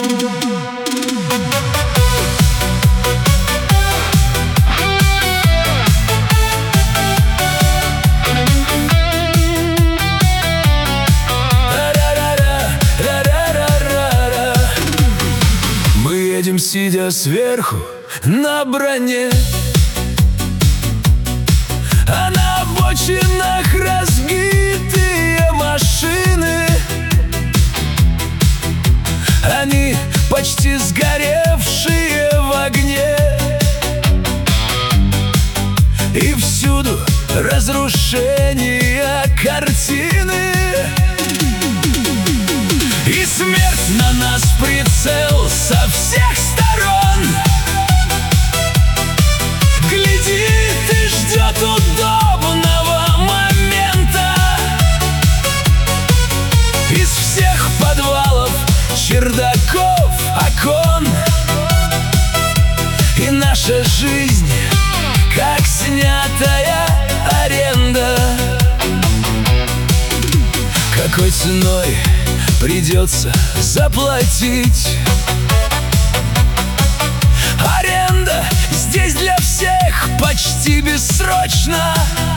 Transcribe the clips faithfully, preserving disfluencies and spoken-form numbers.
Сидя сверху на броне, а на обочинах разбитые машины. Они почти сгоревшие в огне, и всюду разрушения картины. И смерть на нас прицел со всех сторон глядит и ждет удобного момента. Из всех подвалов, чердаков, окон. И наша жизнь, как снятая аренда. Какой ценой придется заплатить? Аренда здесь для всех почти бессрочна,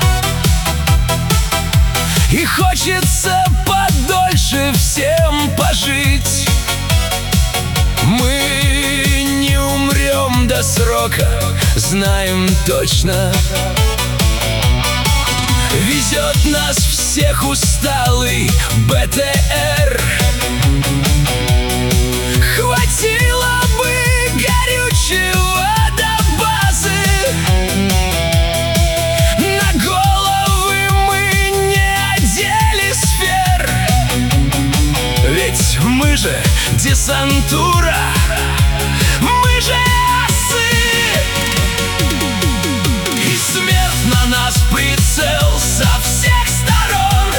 и хочется подольше всем пожить. Мы не умрем до срока, знаем точно. Везет нас всех усталый бэ тэ эр. Хватило бы горючего до базы. На головы мы не одели сфер, ведь мы же десантура, мы же асы. И смерть на нас прицел со всех сторон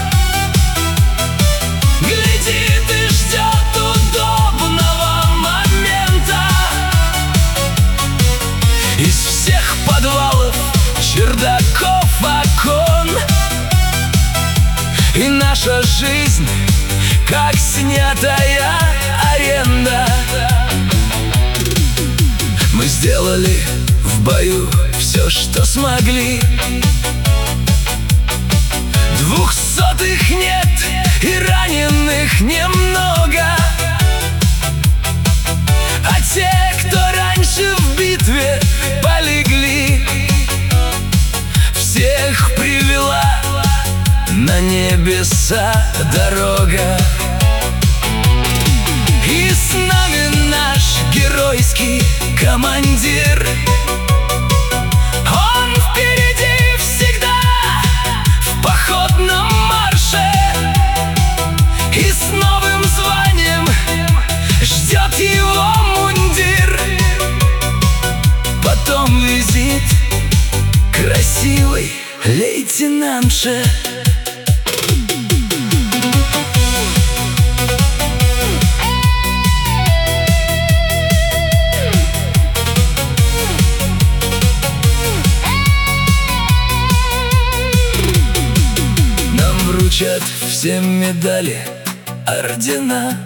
глядит и ждет удобного момента. Из всех подвалов, чердаков, окон. И наша жизнь, как снятая аренда. Мы сделали в бою все, что смогли. Двухсотых нет и раненых немного, а те, кто раньше в битве полегли, всех привела на небеса дорога. И с нами наш геройский командир. Он впереди всегда в походном марше, и с новым званием ждет его мундир. Потом визит красивой лейтенантше. Вручат все медали, ордена,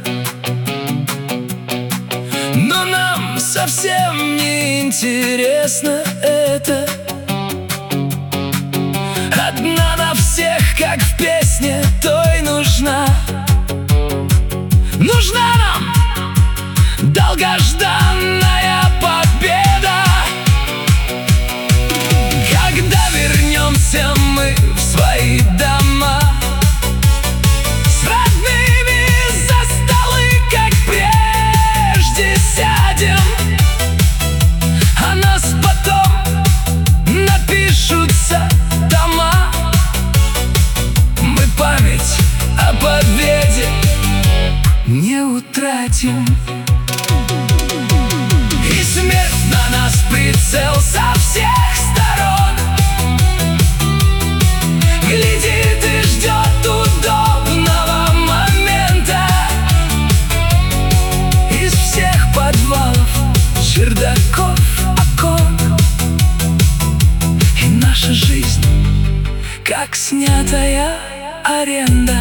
но нам совсем не интересно это. Одна на всех, как в песне той, нужна. Нужна нам долгожданная победа. Когда вернемся мы в свои дома, дома. Мы память о победе не утратим. И смерть на нас прицел со всех сторон глядит и ждет удобного момента. Из всех подвалов, чердаков, окон. И наша жизнь, как снятая аренда.